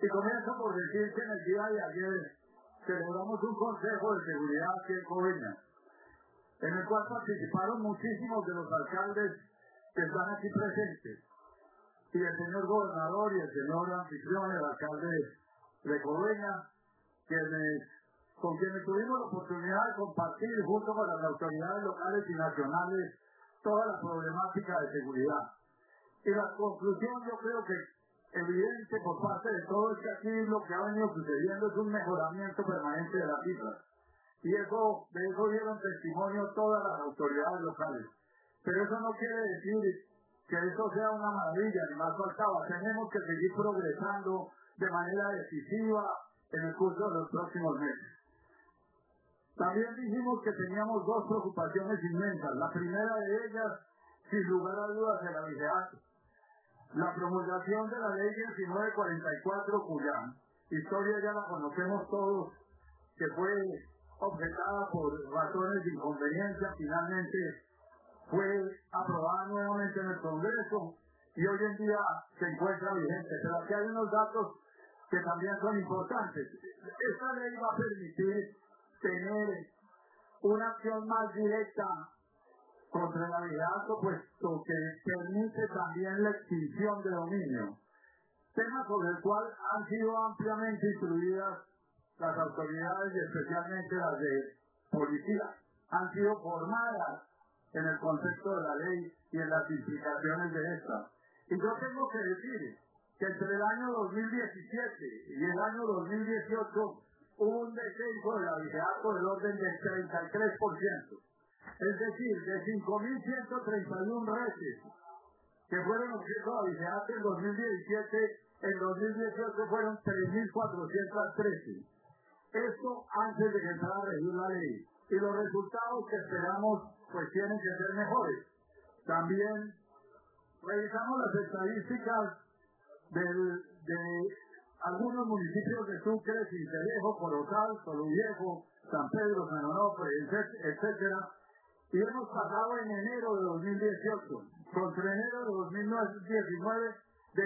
Y comienzo por decir que en el día de ayer celebramos un consejo de seguridad aquí en Coveñas, en el cual participaron muchísimos de los alcaldes que están aquí presentes, y el señor gobernador y el señor anfitrión, el alcalde de Coveñas, con quienes tuvimos la oportunidad de compartir junto con las autoridades locales y nacionales toda la problemática de seguridad. Y la conclusión, yo creo que evidente por parte de todo, es que aquí lo que ha venido sucediendo es un mejoramiento permanente de las cifras. Y de eso dieron testimonio todas las autoridades locales. Pero eso no quiere decir que eso sea una maravilla, ni más faltaba. Tenemos que seguir progresando de manera decisiva en el curso de los próximos meses. También dijimos que teníamos dos preocupaciones inmensas. La primera de ellas, sin lugar a dudas, era la vigilancia. La promulgación de la ley 1944, cuya historia ya la conocemos todos, que fue objetada por razones de inconveniencia, finalmente fue aprobada nuevamente en el Congreso y hoy en día se encuentra vigente. Pero aquí hay unos datos que también son importantes. Esta ley va a permitir tener una acción más directa contra el aviato, puesto que permite también la extinción de dominio, tema sobre el cual han sido ampliamente instruidas las autoridades y especialmente las de policía. Han sido formadas en el concepto de la ley y en las implicaciones de esta. Y yo tengo que decir que entre el año 2017 y el año 2018 hubo un descenso del aviato del orden del 33%. Es decir, de 5.131 reses que fueron objeto de avisaje en 2017, en 2018 fueron 3.413. Esto antes de que entrara a regir la ley. Y los resultados que esperamos pues tienen que ser mejores. También revisamos las estadísticas de algunos municipios de Sucre, Sincelejo, Corozal, Soluviejo, San Pedro, San Onofre, etcétera. Y hemos pasado en enero de 2018, contra enero de 2019, de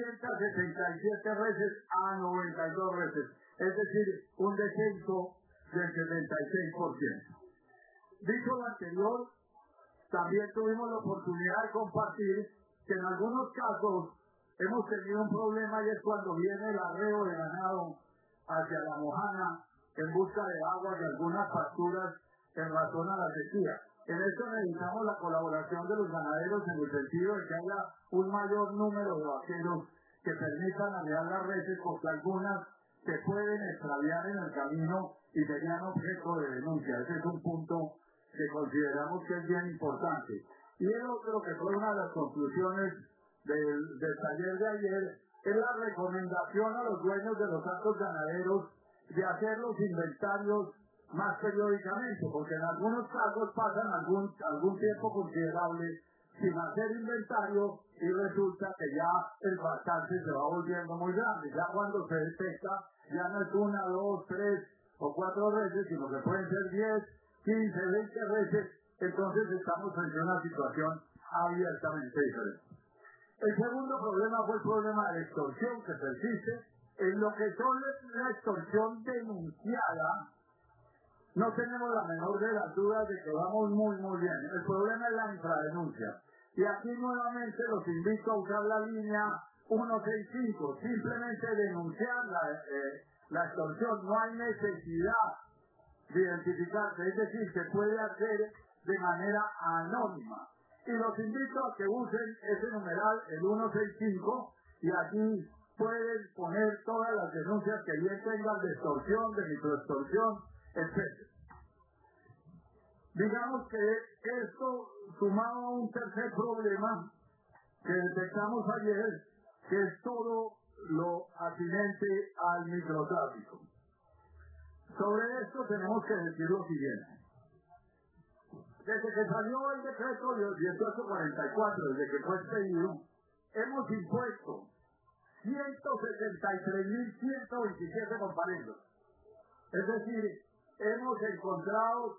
377 reses a 92 reses. Es decir, un descenso del 76%. Dicho lo anterior, también tuvimos la oportunidad de compartir que en algunos casos hemos tenido un problema y es cuando viene el arreo de ganado hacia la Mojana en busca de agua y algunas pasturas en razón a la sequía. En esto necesitamos la colaboración de los ganaderos en el sentido de que haya un mayor número de vaqueros que permitan aliar las reses, porque algunas se pueden extraviar en el camino y serían objeto de denuncia. Ese es un punto que consideramos que es bien importante. Y el otro, que fue una de las conclusiones del taller de ayer, es la recomendación a los dueños de los actos ganaderos de hacer los inventarios más periódicamente, porque en algunos casos pasan algún tiempo considerable sin hacer inventario y resulta que ya el bastante se va volviendo muy grande. Ya cuando se detecta, ya no es 1, 2, 3 o 4 veces, sino que pueden ser 10, 15, 20 veces. Entonces estamos frente a una situación abiertamente diferente. El segundo problema fue el problema de la extorsión que persiste. En lo que son la extorsión denunciada, no tenemos la menor de las dudas de que vamos muy bien. El problema es la infradenuncia. Y aquí nuevamente los invito a usar la línea 165, simplemente denunciar la extorsión. No hay necesidad de identificarse, es decir, se puede hacer de manera anónima. Y los invito a que usen ese numeral, el 165, y aquí pueden poner todas las denuncias que bien tengan de extorsión, de microextorsión, etc. Digamos que esto, sumado a un tercer problema que detectamos ayer, que es todo lo atinente al microtráfico. Sobre esto tenemos que decir lo siguiente. Desde que salió el decreto 1844, desde que fue expedido, hemos impuesto 173.127 comparendos. Es decir, hemos encontrado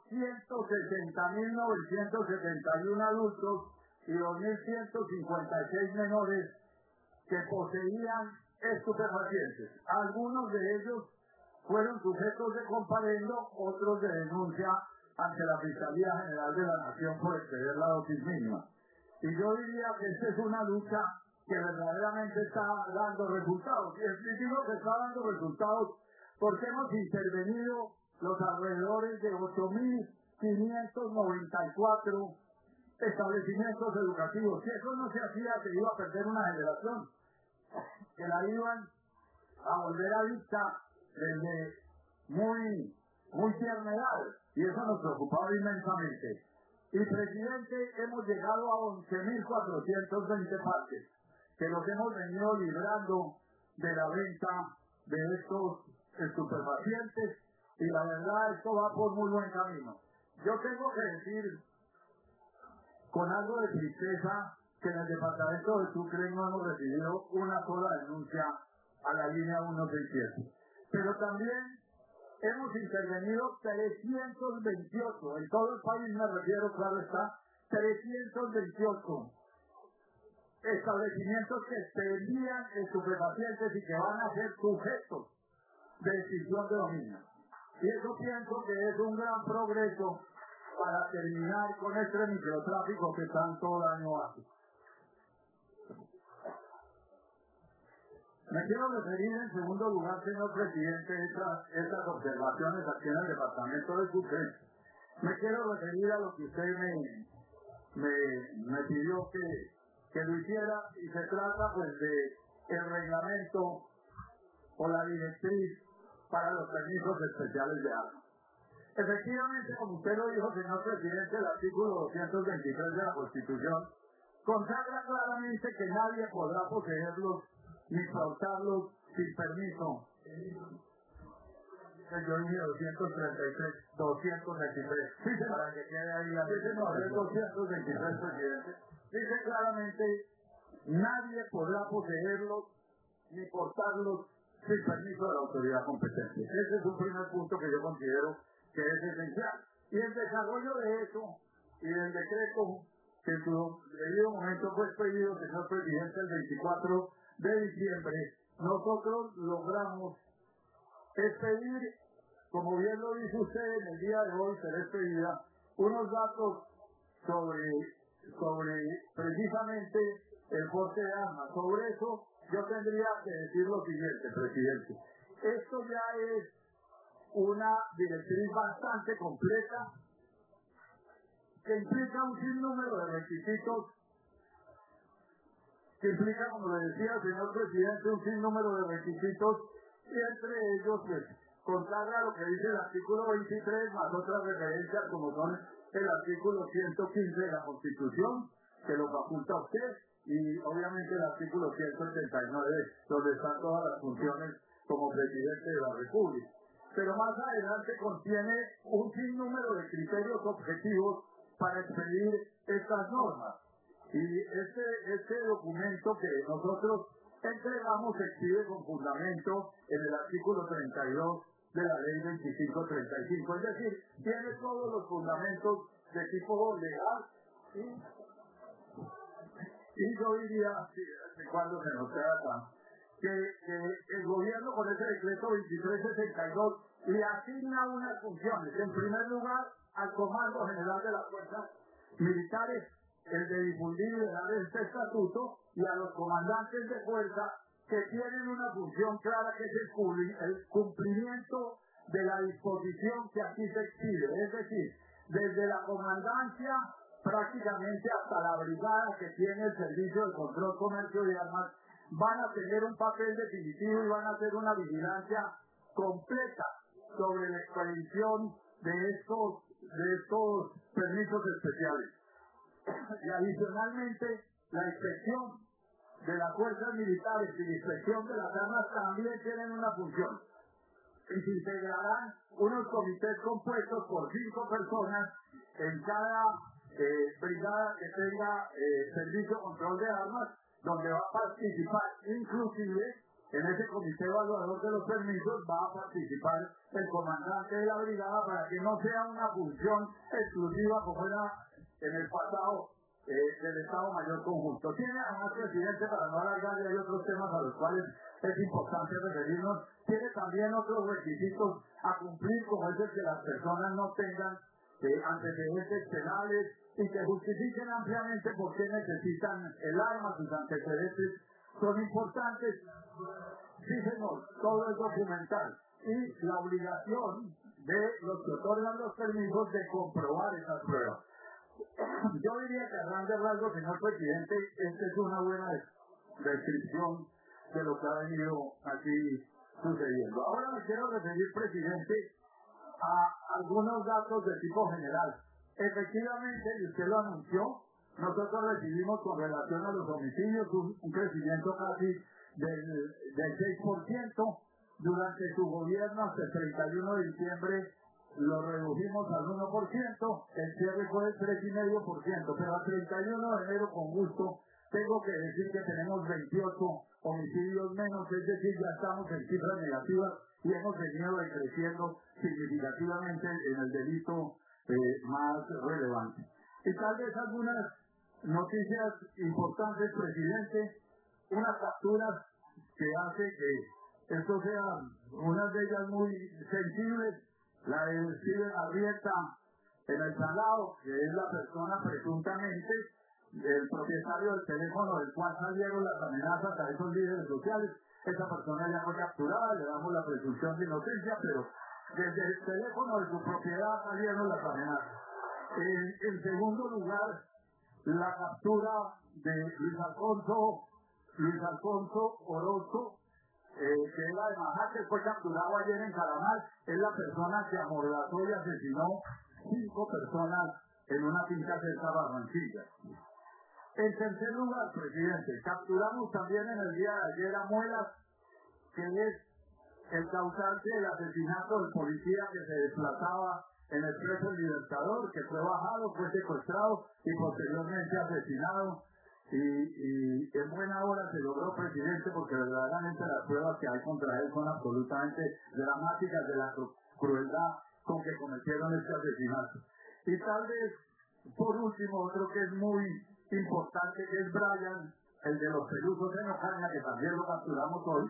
160.971 adultos y 2.156 menores que poseían estupefacientes. Algunos de ellos fueron sujetos de comparendo, otros de denuncia ante la Fiscalía General de la Nación por exceder la dosis mínima. Y yo diría que esta es una lucha que verdaderamente está dando resultados. Y digo que está dando resultados porque hemos intervenido los alrededores de 8.594 establecimientos educativos. Si eso no se hacía, se iba a perder una generación que la iban a volver adicta desde muy tierna edad, y eso nos preocupaba inmensamente. Y, presidente, hemos llegado a 11.420 parques, que los hemos venido librando de la venta de estos estupefacientes, y la verdad esto va por muy buen camino. Yo tengo que decir, con algo de tristeza, que en el departamento de Sucre no hemos recibido una sola denuncia a la línea 167. Pero también hemos intervenido 328, en todo el país me refiero, claro está, 328 establecimientos que expendían estupefacientes y que van a ser sujetos de extinción de dominio. Y eso pienso que es un gran progreso para terminar con este microtráfico que tanto daño hace. Me quiero referir en segundo lugar, señor presidente, estas observaciones aquí en el departamento de Sucre. Me quiero referir a lo que usted me pidió que lo hiciera, y se trata pues de el reglamento o la directriz para los permisos especiales de armas. Efectivamente, como usted lo dijo, señor presidente, el artículo 223 de la Constitución consagra claramente que nadie podrá poseerlos ni portarlos sin permiso. Yo dije 223. Sí, para que quede ahí la dice, no, es 223, presidente. Dice claramente, nadie podrá poseerlos ni portarlos sin permiso de la autoridad competente. Ese es un primer punto que yo considero que es esencial. Y el desarrollo de eso y del decreto que en su debido momento fue expedido, señor presidente, el 24 de diciembre, nosotros logramos expedir, como bien lo dice usted, en el día de hoy será expedida, unos datos sobre precisamente el porte de armas. Sobre eso yo tendría que decir lo siguiente, presidente. Esto ya es una directriz bastante completa que implica un sinnúmero de requisitos, que implica, como le decía, señor presidente, un sinnúmero de requisitos, y entre ellos, pues, consagra lo que dice el artículo 23, más otras referencias como son el artículo 115 de la Constitución, que lo faculta a usted, y obviamente el artículo 179, donde están todas las funciones como presidente de la República. Pero más adelante contiene un sinnúmero de criterios objetivos para expedir estas normas. Y este documento que nosotros entregamos se exhibe con fundamento en el artículo 32 de la ley 2535. Es decir, tiene todos los fundamentos de tipo legal y yo diría, cuando se nos queda acá, que el gobierno con ese decreto 2362 le asigna unas funciones. En primer lugar, al Comando General de las Fuerzas Militares, el de difundir y de dar este estatuto, y a los comandantes de fuerza, que tienen una función clara, que es el cumplimiento de la disposición que aquí se exhibe. Es decir, desde la comandancia prácticamente hasta la brigada que tiene el servicio de control, comercio de armas, van a tener un papel definitivo y van a hacer una vigilancia completa sobre la expedición de estos permisos especiales. Y adicionalmente, la inspección de las fuerzas militares y la inspección de las armas también tienen una función. Y se integrarán unos comités compuestos por 5 personas en cada brigada que tenga servicio de control de armas, donde va a participar, inclusive en ese comité evaluador de los permisos va a participar el comandante de la brigada, para que no sea una función exclusiva como era en el pasado, del Estado Mayor Conjunto. Tiene además, presidente, para no alargar, hay otros temas a los cuales es importante referirnos, tiene también otros requisitos a cumplir, como es el que las personas no tengan antecedentes penales y que justifiquen ampliamente por qué necesitan el arma, sus antecedentes son importantes. Sí, señor, todo es documental. Y la obligación de los que otorgan los permisos de comprobar esas pruebas. Yo diría que a grandes rasgos, señor presidente, esta es una buena descripción de lo que ha venido aquí sucediendo. Ahora me quiero referir, presidente, a algunos datos de tipo general. Efectivamente, y usted lo anunció, nosotros recibimos con relación a los homicidios un crecimiento casi del 6%. Durante su gobierno, hasta el 31 de diciembre, lo redujimos al 1%, el cierre fue del 3,5%, pero al 31 de enero, con gusto, tengo que decir que tenemos 28 homicidios menos, es decir, ya estamos en cifras negativas y hemos venido decreciendo significativamente en el delito más relevante. Y tal vez algunas noticias importantes, presidente, unas capturas que hace que esto sea unas de ellas muy sensibles. La de Steven Arrieta en el Salado, que es la persona presuntamente el propietario del teléfono del cual salieron las amenazas a esos líderes sociales. Esa persona ya fue capturada, le damos la presunción de inocencia, pero desde el teléfono de su propiedad salieron las amenazas. En segundo lugar, la captura de Luis Alfonso Orozco, que es la de Majate, fue capturado ayer en Calamar. Es la persona que amordazó y asesinó 5 personas en una finca cerca de Barranquilla. En tercer lugar, presidente, capturamos también en el día de ayer a Muelas, que es el causante del asesinato del policía que se desplazaba en el Expreso El Libertador, que fue bajado, fue secuestrado y posteriormente asesinado. Y en buena hora se logró, presidente, porque verdaderamente las pruebas que hay contra él son absolutamente dramáticas de la crueldad con que cometieron este asesinato. Y tal vez, por último, otro que es muy importante, que es Brian, el de los pelusos en Ocaña, que también lo capturamos hoy,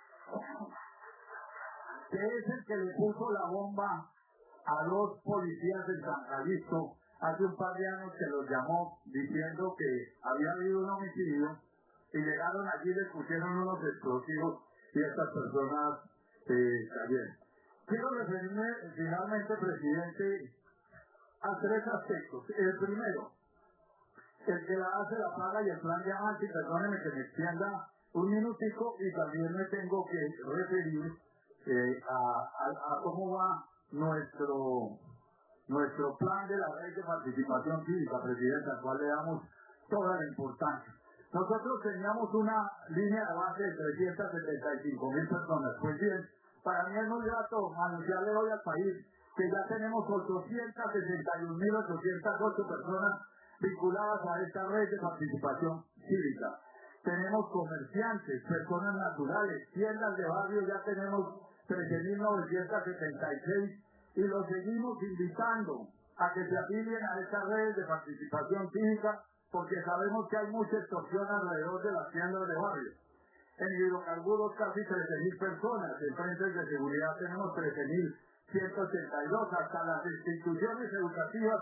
que es el que le puso la bomba a 2 policías de San Calixto hace un par de años, que los llamó diciendo que había habido un homicidio y llegaron allí, les pusieron unos explosivos y estas personas cayeron. Quiero referirme finalmente, presidente, a 3 aspectos. El primero, el que la hace la paga y el plan Diamante, y perdóneme que me extienda un minutico, y también me tengo que referir a cómo va nuestro plan de la red de participación cívica, presidente, al cual le damos toda la importancia. Nosotros teníamos una línea de base de 375,000 personas. Pues bien, para mí es muy grato anunciarle hoy al país que ya tenemos 861,808 personas vinculadas a esta red de participación cívica. Tenemos comerciantes, personas naturales, tiendas de barrio, ya tenemos 13,976 y los seguimos invitando a que se afilien a estas redes de participación cívica, porque sabemos que hay mucha extorsión alrededor de las tiendas de barrio. En hidrocarburos casi 13,000 personas, en frentes de seguridad tenemos 13,182, hasta las instituciones educativas,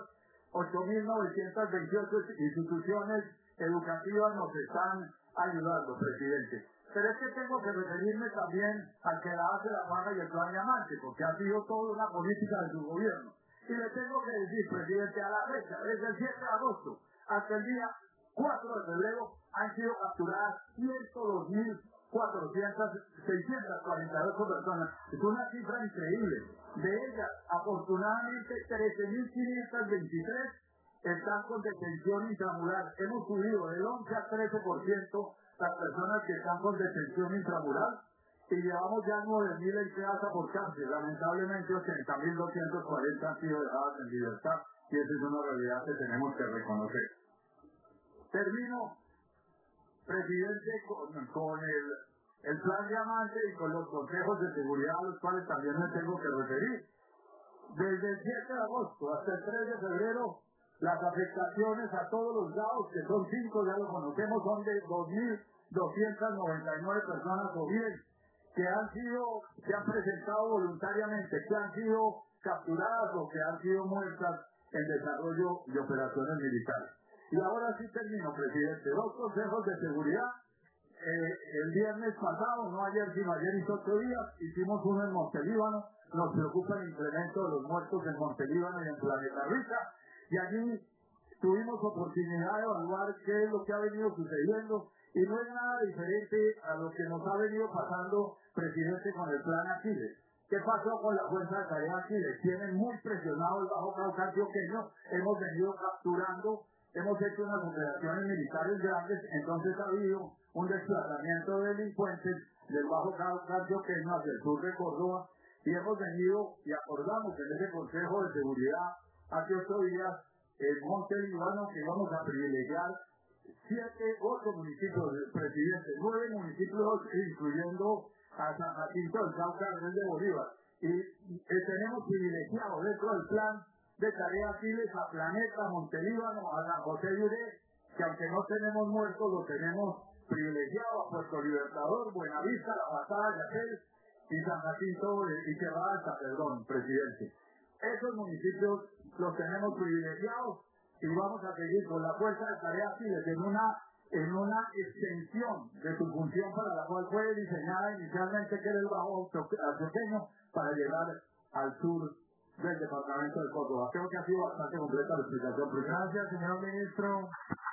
8,928 instituciones educativas nos están ayudando, presidente. Pero es que tengo que referirme también al que la hace la paga y el plan Diamante, porque ha sido toda una política de su gobierno. Y le tengo que decir, presidente, a la fecha, desde el 7 de agosto hasta el día 4 de febrero, han sido capturadas 648 personas. Es una cifra increíble. De ellas, afortunadamente, 13,523 están con detención intramural. Hemos subido del 11 al 13% las personas que están con detención intramural y llevamos ya 9,000 entradas por cárcel. Lamentablemente, 80,240 han sido dejadas en libertad y esa es una realidad que tenemos que reconocer. Termino, presidente, con el plan Diamante y con los consejos de seguridad a los cuales también me tengo que referir. Desde el 7 de agosto hasta el 3 de febrero Las afectaciones a todos los lados, que son 5, ya lo conocemos, son de 2.299 personas o bien que se han presentado voluntariamente, que han sido capturadas o que han sido muertas en desarrollo de operaciones militares. Y ahora sí termino, presidente. 2 consejos de seguridad. El viernes pasado, no ayer, sino ayer y 8 días, hicimos uno en Montelíbano. Nos preocupa el incremento de los muertos en Montelíbano y en Planeta Rica. Y allí tuvimos oportunidad de evaluar qué es lo que ha venido sucediendo. Y no es nada diferente a lo que nos ha venido pasando, presidente, con el plan Aquiles. ¿Qué pasó con la Fuerza de Tarea Aquiles? Tienen muy presionado el Bajo Cauca antioqueño, hemos venido capturando, hemos hecho unas operaciones militares grandes, entonces ha habido un desplazamiento de delincuentes del Bajo Cauca antioqueño hacia el sur de Córdoba, y hemos venido y acordamos en ese Consejo de Seguridad hace 8 días en Montelíbano que íbamos a privilegiar 8 municipios, presidente, 9 municipios, incluyendo a San Jacinto del Cauca de Bolívar. Y tenemos privilegiado dentro del plan de Tarea Aquiles a Planeta, Montelíbano, a San José de Uré, que aunque no tenemos muertos, lo tenemos privilegiado, a Puerto Libertador, Buenavista, La Pasada, Yacel y San Jacinto y Quebrada Alta, perdón, presidente. Esos municipios los tenemos privilegiados y vamos a seguir con la Fuerza de Tarea Aquiles en una extensión de su función para la cual fue diseñada inicialmente, que era el Bajo Antioqueño, para llegar al sur del departamento de Córdoba. Creo que ha sido bastante completa la explicación. Gracias, señor ministro.